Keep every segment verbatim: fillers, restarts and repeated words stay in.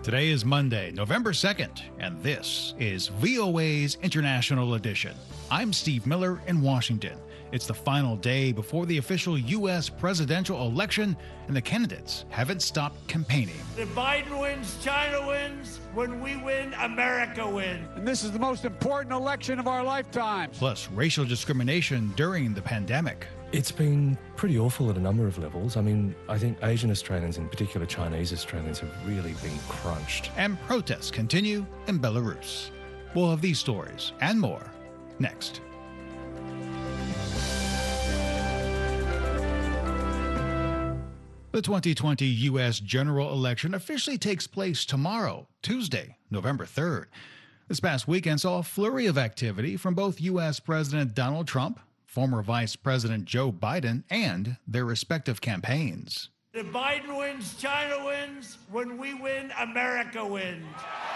Today is Monday, November second, and this is V O A's International Edition. I'm Steve Miller in Washington. It's the final day before the official U S presidential election, and the candidates haven't stopped campaigning. If Biden wins, China wins. When we win, America wins. And this is the most important election of our lifetimes. Plus, racial discrimination during the pandemic. It's been pretty awful at a number of levels. I mean, I think Asian Australians, in particular Chinese Australians, have really been crunched. And protests continue in Belarus. We'll have these stories and more next. The twenty twenty U S general election officially takes place tomorrow, Tuesday, November third. This past weekend saw a flurry of activity from both U S President Donald Trump, former Vice President Joe Biden, and their respective campaigns. If Biden wins, China wins. When we win, America wins.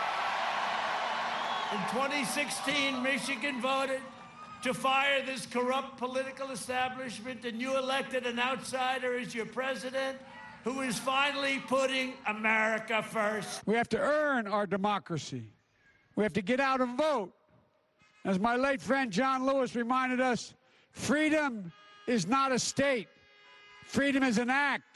In twenty sixteen, Michigan voted to fire this corrupt political establishment, and you elected an outsider as your president who is finally putting America first. We have to earn our democracy. We have to get out and vote. As my late friend John Lewis reminded us, freedom is not a state. Freedom is an act.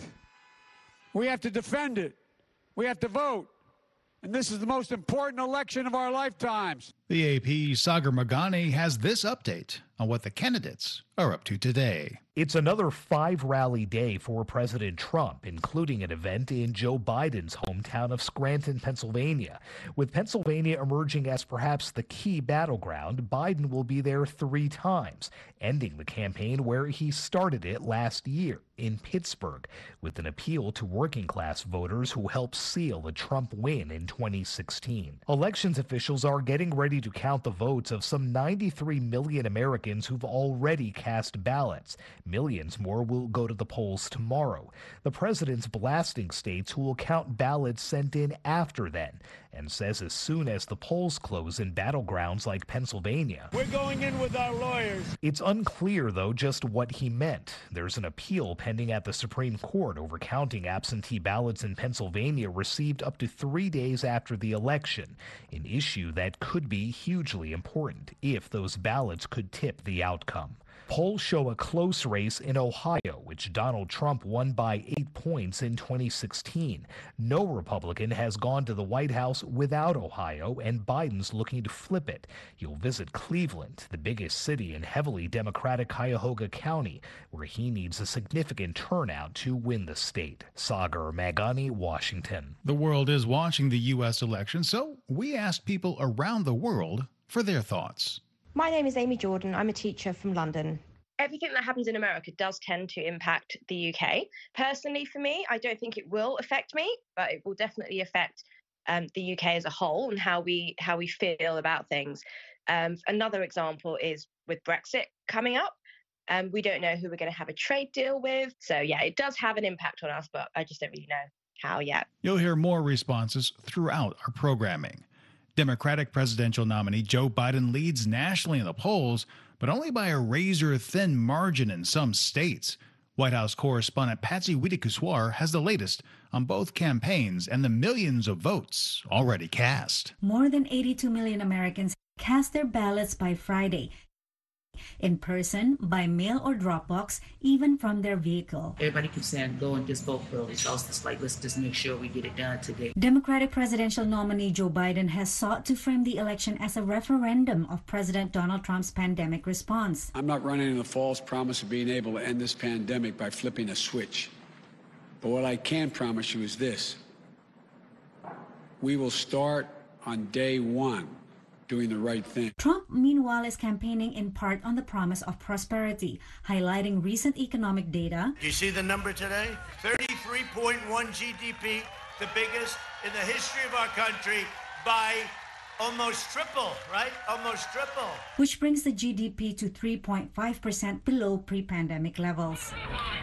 We have to defend it. We have to vote. And this is the most important election of our lifetimes. The A P's Sagar Meghani has this update on what the candidates are up to today. It's another five-rally day for President Trump, including an event in Joe Biden's hometown of Scranton, Pennsylvania. With Pennsylvania emerging as perhaps the key battleground, Biden will be there three times, ending the campaign where he started it last year, in Pittsburgh, with an appeal to working-class voters who helped seal the Trump win in twenty sixteen. Elections officials are getting ready to count the votes of some ninety-three million Americans who've already cast ballots. Millions more will go to the polls tomorrow. The president's blasting states who will count ballots sent in after then, and says as soon as the polls close in battlegrounds like Pennsylvania, we're going in with our lawyers. It's unclear, though, just what he meant. There's an appeal pending at the Supreme Court over counting absentee ballots in Pennsylvania received up to three days after the election, an issue that could be hugely important if those ballots could tip the outcome. Polls show a close race in Ohio, which Donald Trump won by eight points in twenty sixteen. No Republican has gone to the White House without Ohio, and Biden's looking to flip it. He'll visit Cleveland, the biggest city in heavily Democratic Cuyahoga County, where he needs a significant turnout to win the state. Sagar Meghani, Washington. The world is watching the U S election, so we asked people around the world for their thoughts. My name is Amy Jordan. I'm a teacher from London. Everything that happens in America does tend to impact the U K. Personally, for me, I don't think it will affect me, but it will definitely affect um, the U K as a whole and how we how we feel about things. Um, another example is with Brexit coming up. Um, we don't know who we're going to have a trade deal with. So, yeah, it does have an impact on us, but I just don't really know how yet. You'll hear more responses throughout our programming. Democratic presidential nominee Joe Biden leads nationally in the polls, but only by a razor-thin margin in some states. White House correspondent Patsy Widakuswar has the latest on both campaigns and the millions of votes already cast. More than eighty-two million Americans cast their ballots by Friday, in person, by mail or drop box, even from their vehicle. Everybody keeps saying go and just vote early, so I was just like, let's just make sure we get it done today. Democratic presidential nominee Joe Biden has sought to frame the election as a referendum of President Donald Trump's pandemic response. I'm not running on the false promise of being able to end this pandemic by flipping a switch. But what I can promise you is this. We will start on day one doing the right thing. Trump, meanwhile, is campaigning in part on the promise of prosperity, highlighting recent economic data. You see the number today? thirty-three point one G D P, the biggest in the history of our country by almost triple, right? Almost triple. Which brings the G D P to three point five percent below pre-pandemic levels.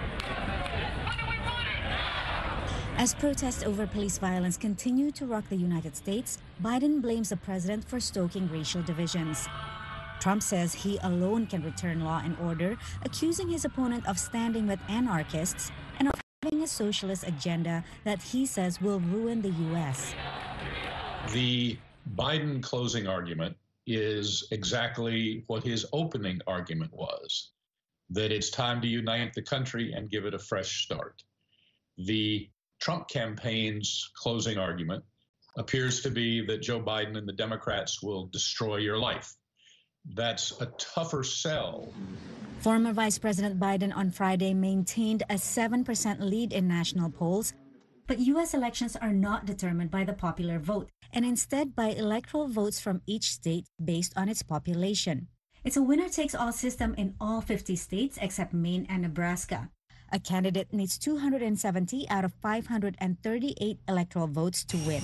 As protests over police violence continue to rock the United States, Biden blames the president for stoking racial divisions. Trump says he alone can return law and order, accusing his opponent of standing with anarchists and of having a socialist agenda that he says will ruin the U S The Biden closing argument is exactly what his opening argument was, that it's time to unite the country and give it a fresh start. The Trump campaign's closing argument appears to be that Joe Biden and the Democrats will destroy your life. That's a tougher sell. Former Vice President Biden on Friday maintained a seven percent lead in national polls, but U S elections are not determined by the popular vote, and instead by electoral votes from each state based on its population. It's a winner-takes-all system in all fifty states except Maine and Nebraska. A candidate needs two hundred seventy out of five hundred thirty-eight electoral votes to win.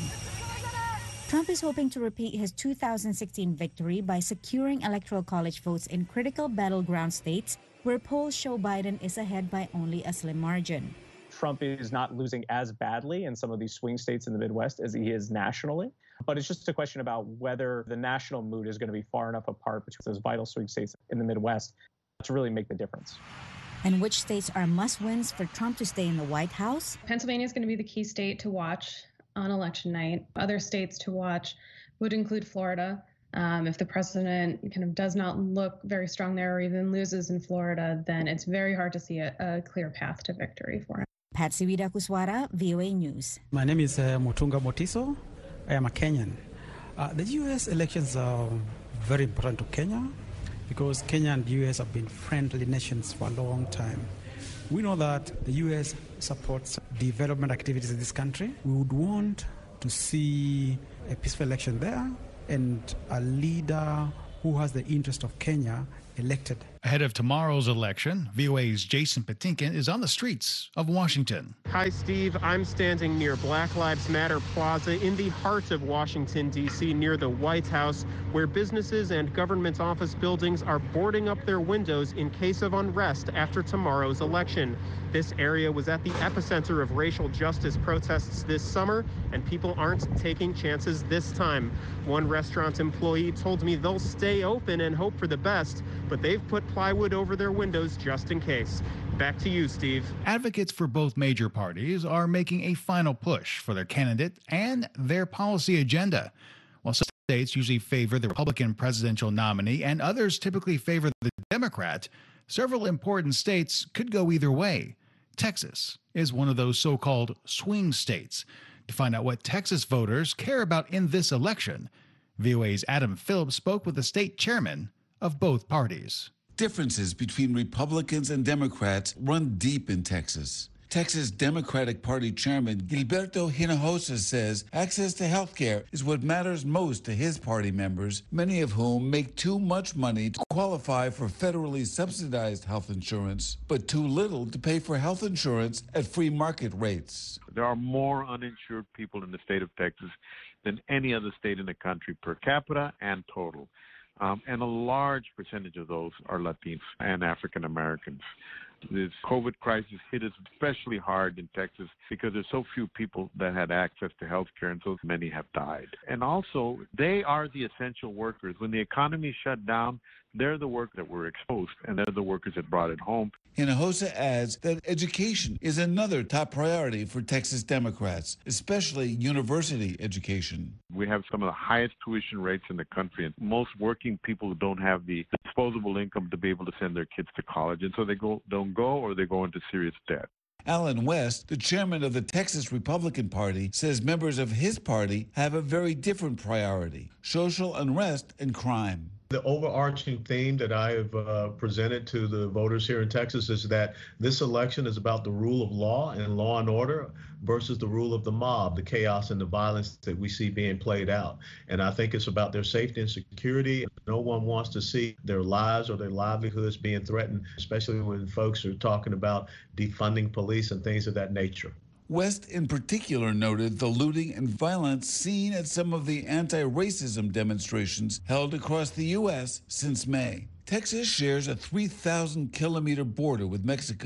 Trump is hoping to repeat his two thousand sixteen victory by securing electoral college votes in critical battleground states where polls show Biden is ahead by only a slim margin. Trump is not losing as badly in some of these swing states in the Midwest as he is nationally. But it's just a question about whether the national mood is going to be far enough apart between those vital swing states in the Midwest to really make the difference. And which states are must-wins for Trump to stay in the White House? Pennsylvania is going to be the key state to watch on election night. Other states to watch would include Florida. Um, if the president kind of does not look very strong there or even loses in Florida, then it's very hard to see a, a clear path to victory for him. Patsy Widakuswara, V O A News. My name is uh, Mutunga Motiso. I am a Kenyan. Uh, the U S elections are very important to Kenya because Kenya and the U S have been friendly nations for a long time. We know that the U S supports development activities in this country. We would want to see a peaceful election there and a leader who has the interest of Kenya elected. Ahead of tomorrow's election, V O A's Jason Patinkin is on the streets of Washington. Hi, Steve. I'm standing near Black Lives Matter Plaza in the heart of Washington, D C, near the White House, where businesses and government office buildings are boarding up their windows in case of unrest after tomorrow's election. This area was at the epicenter of racial justice protests this summer, and people aren't taking chances this time. One restaurant employee told me they'll stay open and hope for the best, but they've put plywood over their windows just in case. Back to you, Steve. Advocates for both major parties are making a final push for their candidate and their policy agenda. While some states usually favor the Republican presidential nominee and others typically favor the Democrat, several important states could go either way. Texas is one of those so-called swing states. To find out what Texas voters care about in this election, V O A's Adam Phillips spoke with the state chairman of both parties. Differences between Republicans and Democrats run deep in Texas. Texas Democratic Party Chairman Gilberto Hinojosa says access to health care is what matters most to his party members, many of whom make too much money to qualify for federally subsidized health insurance, but too little to pay for health insurance at free market rates. There are more uninsured people in the state of Texas than any other state in the country per capita and total. Um, and a large percentage of those are Latinos and African Americans. This COVID crisis hit us especially hard in Texas because there's so few people that had access to health care, and so many have died. And also, they are the essential workers. When the economy shut down, they're the workers that were exposed, and they're the workers that brought it home. Hinojosa adds that education is another top priority for Texas Democrats, especially university education. We have some of the highest tuition rates in the country, and most working people don't have the disposable income to be able to send their kids to college, and so they go don't go or they go into serious debt. Alan West, the chairman of the Texas Republican Party, says members of his party have a very different priority: social unrest and crime. The overarching theme that I have uh, presented to the voters here in Texas is that this election is about the rule of law and law and order versus the rule of the mob, the chaos and the violence that we see being played out. And I think it's about their safety and security. No one wants to see their lives or their livelihoods being threatened, especially when folks are talking about defunding police and things of that nature. West in particular noted the looting and violence seen at some of the anti-racism demonstrations held across the U S since May. Texas shares a three thousand kilometer border with Mexico,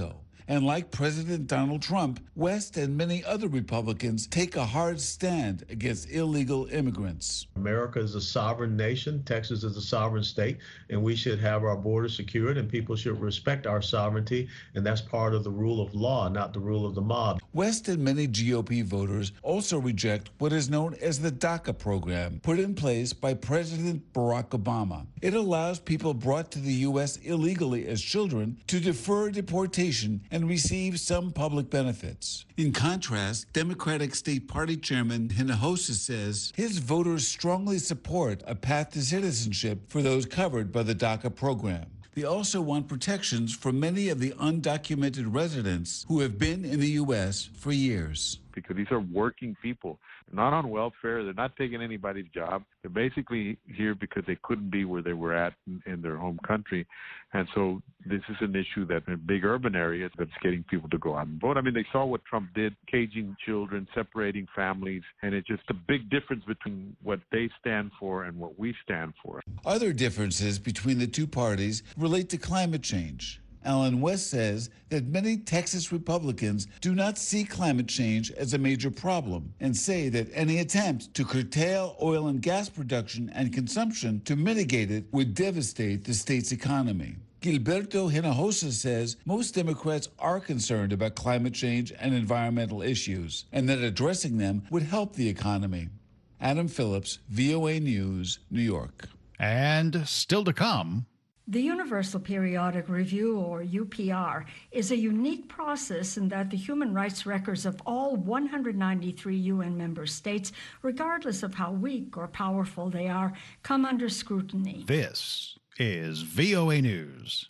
And like President Donald Trump, West and many other Republicans take a hard stand against illegal immigrants. America is a sovereign nation. Texas is a sovereign state, and we should have our borders secured, and people should respect our sovereignty, and that's part of the rule of law, not the rule of the mob. West and many G O P voters also reject what is known as the DACA program, put in place by President Barack Obama. It allows people brought to the U S illegally as children to defer deportation and receive some public benefits. In contrast, Democratic State Party Chairman Hinojosa says his voters strongly support a path to citizenship for those covered by the DACA program. They also want protections for many of the undocumented residents who have been in the U S for years. Because these are working people. They're not on welfare. They're not taking anybody's job. They're basically here because they couldn't be where they were at in, in their home country. And so this is an issue that in big urban areas that's getting people to go out and vote. I mean, they saw what Trump did, caging children, separating families, and it's just a big difference between what they stand for and what we stand for. Other differences between the two parties relate to climate change. Alan West says that many Texas Republicans do not see climate change as a major problem and say that any attempt to curtail oil and gas production and consumption to mitigate it would devastate the state's economy. Gilberto Hinojosa says most Democrats are concerned about climate change and environmental issues and that addressing them would help the economy. Adam Phillips, V O A News, New York. And still to come. The Universal Periodic Review, or U P R, is a unique process in that the human rights records of all one hundred ninety-three U N member states, regardless of how weak or powerful they are, come under scrutiny. This is V O A News.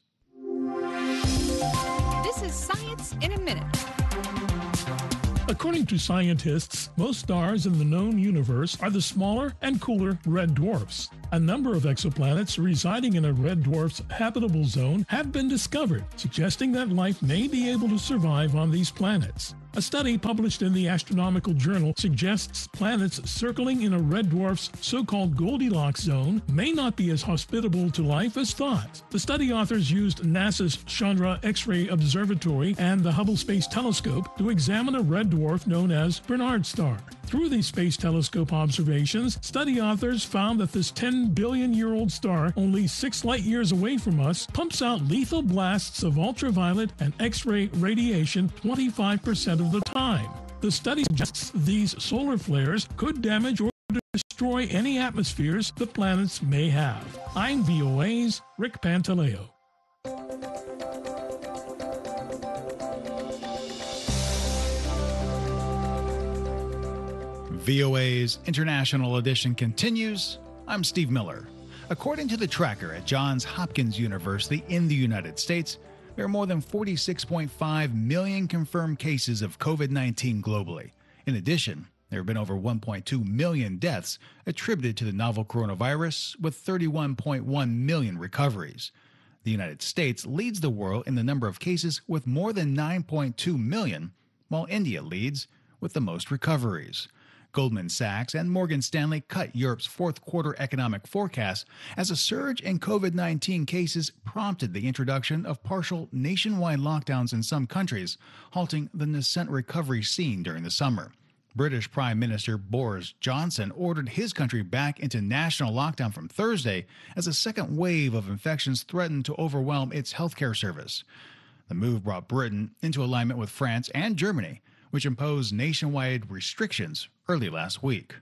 This is Science in a Minute. According to scientists, most stars in the known universe are the smaller and cooler red dwarfs. A number of exoplanets residing in a red dwarf's habitable zone have been discovered, suggesting that life may be able to survive on these planets. A study published in the Astronomical Journal suggests planets circling in a red dwarf's so-called Goldilocks zone may not be as hospitable to life as thought. The study authors used NASA's Chandra X-ray Observatory and the Hubble Space Telescope to examine a red dwarf known as Bernard Star. Through these space telescope observations, study authors found that this ten billion year old star, only six light years away from us, pumps out lethal blasts of ultraviolet and X-ray radiation twenty-five percent of the time. The study suggests these solar flares could damage or destroy any atmospheres the planets may have. I'm V O A's Rick Pantaleo. V O A's International Edition continues. I'm Steve Miller. According to the tracker at Johns Hopkins University in the United States, there are more than forty-six point five million confirmed cases of COVID nineteen globally. In addition, there have been over one point two million deaths attributed to the novel coronavirus, with thirty-one point one million recoveries. The United States leads the world in the number of cases with more than nine point two million, while India leads with the most recoveries. Goldman Sachs and Morgan Stanley cut Europe's fourth quarter economic forecast as a surge in COVID nineteen cases prompted the introduction of partial nationwide lockdowns in some countries, halting the nascent recovery seen during the summer. British Prime Minister Boris Johnson ordered his country back into national lockdown from Thursday as a second wave of infections threatened to overwhelm its healthcare service. The move brought Britain into alignment with France and Germany, which imposed nationwide restrictions early last week.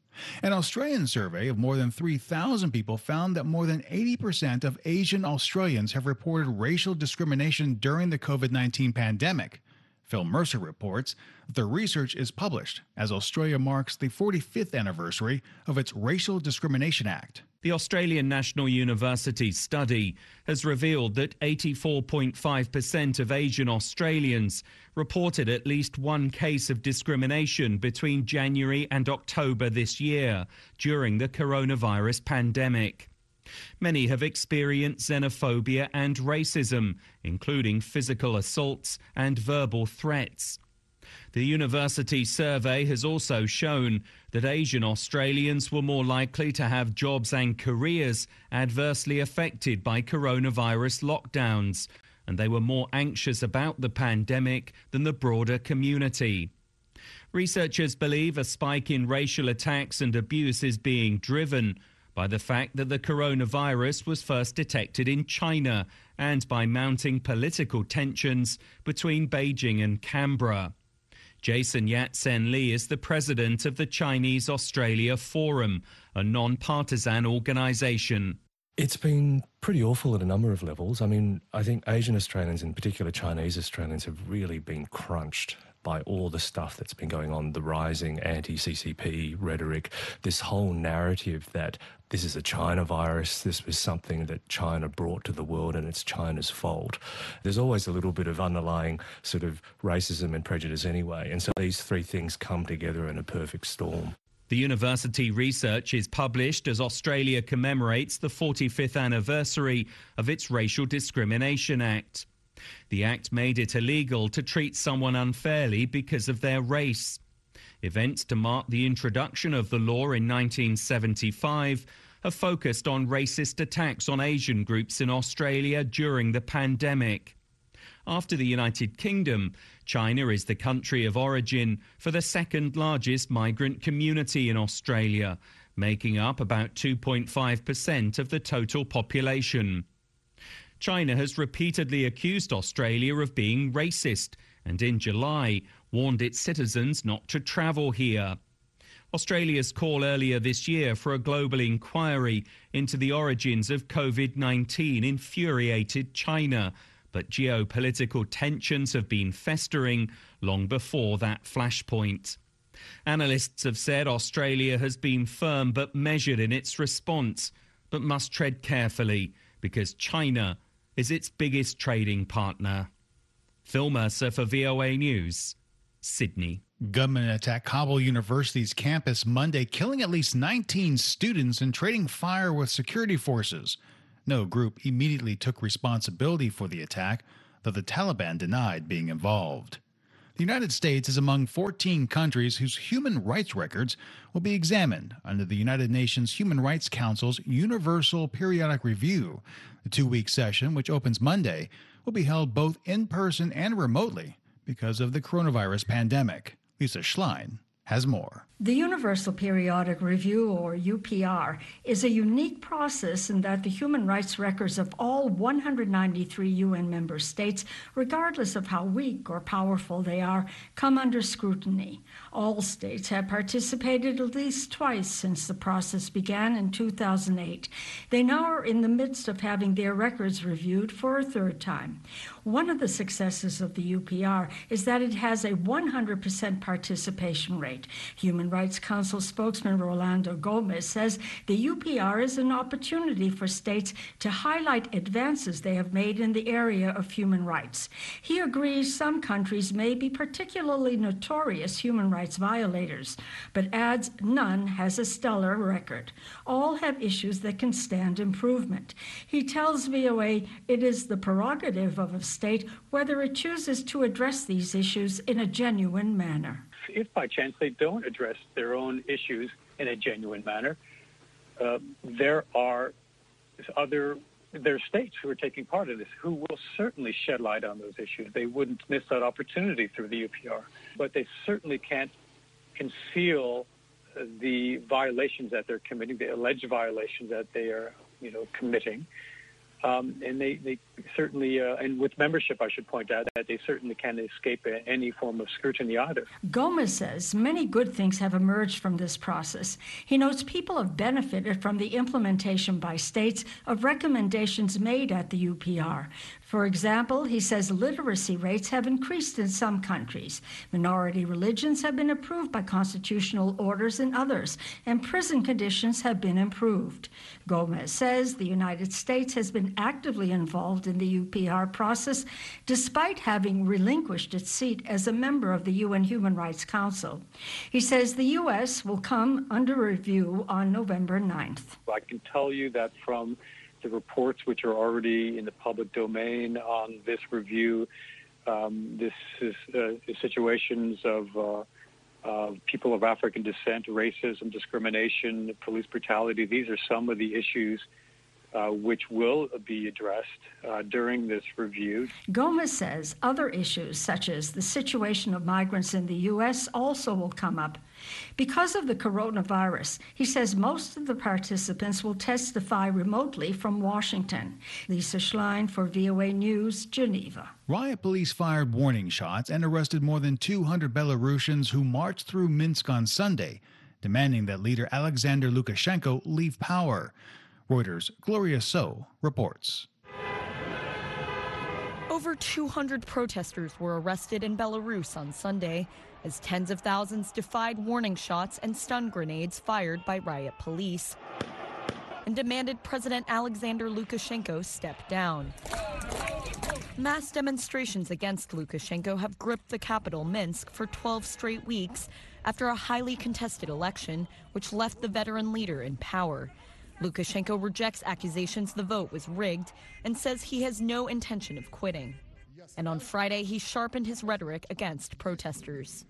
An Australian survey of more than three thousand people found that more than eighty percent of Asian Australians have reported racial discrimination during the COVID nineteen pandemic. Phil Mercer reports that the research is published as Australia marks the forty-fifth anniversary of its Racial Discrimination Act. The Australian National University study has revealed that eighty-four point five percent of Asian Australians reported at least one case of discrimination between January and October this year during the coronavirus pandemic. Many have experienced xenophobia and racism, including physical assaults and verbal threats. The university survey has also shown that Asian Australians were more likely to have jobs and careers adversely affected by coronavirus lockdowns, and they were more anxious about the pandemic than the broader community. Researchers believe a spike in racial attacks and abuse is being driven by the fact that the coronavirus was first detected in China and by mounting political tensions between Beijing and Canberra. Jason Yat-sen Lee is the president of the Chinese-Australia Forum, a non-partisan organisation. It's been pretty awful at a number of levels. I mean, I think Asian Australians, in particular Chinese Australians, have really been crunched by all the stuff that's been going on, the rising anti-C C P rhetoric, this whole narrative that this is a China virus, this was something that China brought to the world and it's China's fault. There's always a little bit of underlying sort of racism and prejudice anyway, and so these three things come together in a perfect storm. The university research is published as Australia commemorates the forty-fifth anniversary of its Racial Discrimination Act. The act made it illegal to treat someone unfairly because of their race. Events to mark the introduction of the law in nineteen seventy-five have focused on racist attacks on Asian groups in Australia during the pandemic. After the United Kingdom, China is the country of origin for the second largest migrant community in Australia, making up about two point five percent of the total population. China has repeatedly accused Australia of being racist and in July warned its citizens not to travel here. Australia's call earlier this year for a global inquiry into the origins of COVID nineteen infuriated China, but geopolitical tensions have been festering long before that flashpoint. Analysts have said Australia has been firm but measured in its response, but must tread carefully because China is its biggest trading partner. Phil Mercer for V O A News, Sydney. Gunmen attacked Kabul University's campus Monday, killing at least nineteen students and trading fire with security forces. No group immediately took responsibility for the attack, though the Taliban denied being involved. The United States is among fourteen countries whose human rights records will be examined under the United Nations Human Rights Council's Universal Periodic Review. The two-week session, which opens Monday, will be held both in person and remotely because of the coronavirus pandemic. Lisa Schlein has more. The Universal Periodic Review, or U P R, is a unique process in that the human rights records of all one hundred ninety-three U N member states, regardless of how weak or powerful they are, come under scrutiny. All states have participated at least twice since the process began in two thousand eight. They now are in the midst of having their records reviewed for a third time. One of the successes of the U P R is that it has a one hundred percent participation rate. Human Rights Council spokesman Rolando Gomez says the U P R is an opportunity for states to highlight advances they have made in the area of human rights. He agrees some countries may be particularly notorious human rights violators, but adds none has a stellar record. All have issues that can stand improvement. He tells V O A it is the prerogative of a state whether it chooses to address these issues in a genuine manner. If by chance they don't address their own issues in a genuine manner, uh, there are other there are states who are taking part in this who will certainly shed light on those issues. They wouldn't miss that opportunity through the U P R, but they certainly can't conceal the violations that they're committing, the alleged violations that they are, you know, committing. Um, and they, they certainly, uh, and with membership, I should point out that they certainly can't escape any form of scrutiny either. Gomez says many good things have emerged from this process. He notes people have benefited from the implementation by states of recommendations made at the U P R. For example, he says literacy rates have increased in some countries. Minority religions have been approved by constitutional orders in others, and prison conditions have been improved. Gomez says the United States has been actively involved in the U P R process, despite having relinquished its seat as a member of the U N Human Rights Council. He says the U S will come under review on November ninth. I can tell you that from the reports which are already in the public domain on this review, um, this is uh, situations of uh, uh, people of African descent, racism, discrimination, police brutality. These are some of the issues uh, which will be addressed uh, during this review. Gomez says other issues, such as the situation of migrants in the U S, also will come up. Because of the coronavirus, he says most of the participants will testify remotely from Washington. Lisa Schlein for V O A News, Geneva. Riot police fired warning shots and arrested more than two hundred Belarusians who marched through Minsk on Sunday, demanding that leader Alexander Lukashenko leave power. Reuters' Gloria So reports. Over two hundred protesters were arrested in Belarus on Sunday as tens of thousands defied warning shots and stun grenades fired by riot police and demanded President Alexander Lukashenko step down. Mass demonstrations against Lukashenko have gripped the capital, Minsk, for twelve straight weeks after a highly contested election which left the veteran leader in power. Lukashenko rejects accusations the vote was rigged and says he has no intention of quitting. And on Friday, he sharpened his rhetoric against protesters.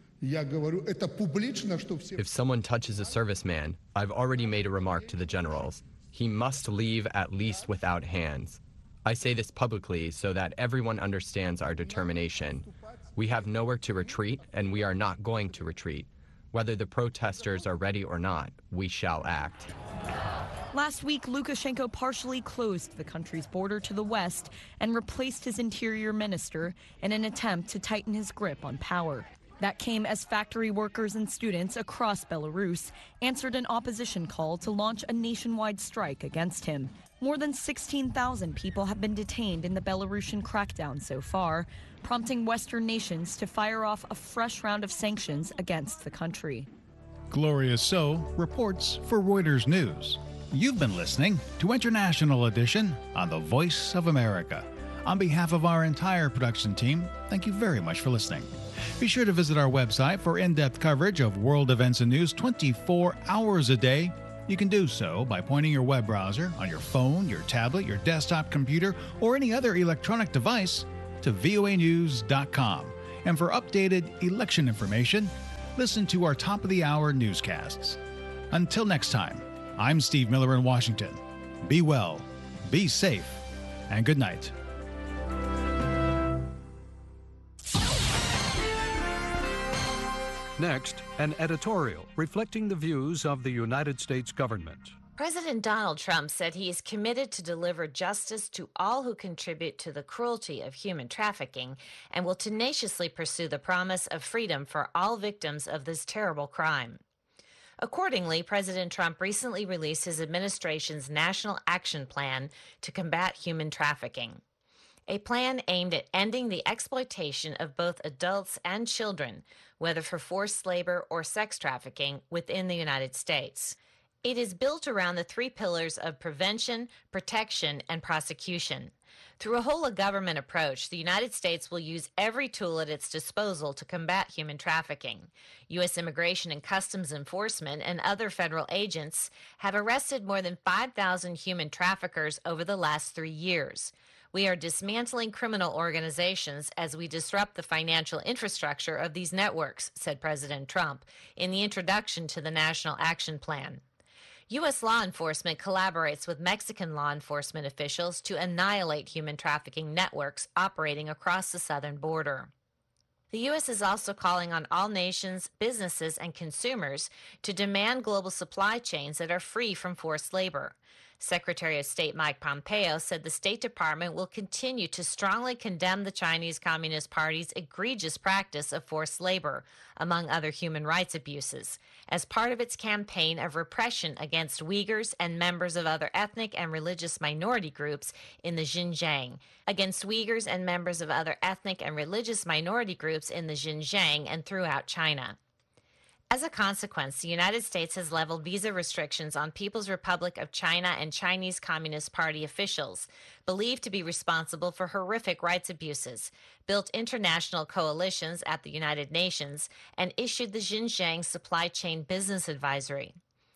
If someone touches a serviceman, I've already made a remark to the generals. He must leave at least without hands. I say this publicly so that everyone understands our determination. We have nowhere to retreat, and we are not going to retreat. Whether the protesters are ready or not, we shall act. Last week, Lukashenko partially closed the country's border to the west and replaced his interior minister in an attempt to tighten his grip on power. That came as factory workers and students across Belarus answered an opposition call to launch a nationwide strike against him. More than sixteen thousand people have been detained in the Belarusian crackdown so far, prompting Western nations to fire off a fresh round of sanctions against the country. Gloria So reports for Reuters News. You've been listening to International Edition on the Voice of America. On behalf of our entire production team, thank you very much for listening. Be sure to visit our website for in-depth coverage of world events and news twenty-four hours a day. You can do so by pointing your web browser on your phone, your tablet, your desktop computer, or any other electronic device to V O A news dot com. And for updated election information, listen to our top-of-the-hour newscasts. Until next time, I'm Steve Miller in Washington. Be well, be safe, and good night. Next, an editorial reflecting the views of the United States government. President Donald Trump said he is committed to deliver justice to all who contribute to the cruelty of human trafficking and will tenaciously pursue the promise of freedom for all victims of this terrible crime. Accordingly, President Trump recently released his administration's National Action Plan to combat human trafficking, a plan aimed at ending the exploitation of both adults and children, whether for forced labor or sex trafficking, within the United States. It is built around the three pillars of prevention, protection, and prosecution. Through a whole-of-government approach, the United States will use every tool at its disposal to combat human trafficking. U S Immigration and Customs Enforcement and other federal agents have arrested more than five thousand human traffickers over the last three years. We are dismantling criminal organizations as we disrupt the financial infrastructure of these networks, said President Trump in the introduction to the National Action Plan. U S law enforcement collaborates with Mexican law enforcement officials to annihilate human trafficking networks operating across the southern border. The U S is also calling on all nations, businesses, and consumers to demand global supply chains that are free from forced labor. Secretary of State Mike Pompeo said the State Department will continue to strongly condemn the Chinese Communist Party's egregious practice of forced labor, among other human rights abuses, as part of its campaign of repression against Uyghurs and members of other ethnic and religious minority groups in the Xinjiang, against Uyghurs and members of other ethnic and religious minority groups in the Xinjiang and throughout China. As a consequence, the United States has leveled visa restrictions on People's Republic of China and Chinese Communist Party officials, believed to be responsible for horrific rights abuses, built international coalitions at the United Nations, and issued the Xinjiang Supply Chain Business Advisory.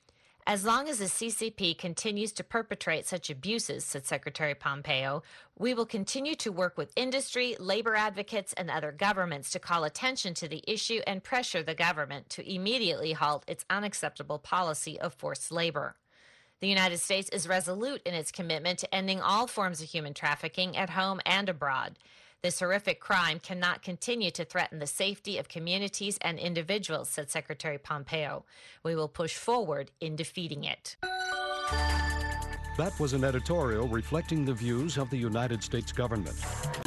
As long as the C C P continues to perpetrate such abuses, said Secretary Pompeo, we will continue to work with industry, labor advocates, and other governments to call attention to the issue and pressure the government to immediately halt its unacceptable policy of forced labor. The United States is resolute in its commitment to ending all forms of human trafficking at home and abroad. This horrific crime cannot continue to threaten the safety of communities and individuals, said Secretary Pompeo. We will push forward in defeating it. That was an editorial reflecting the views of the United States government.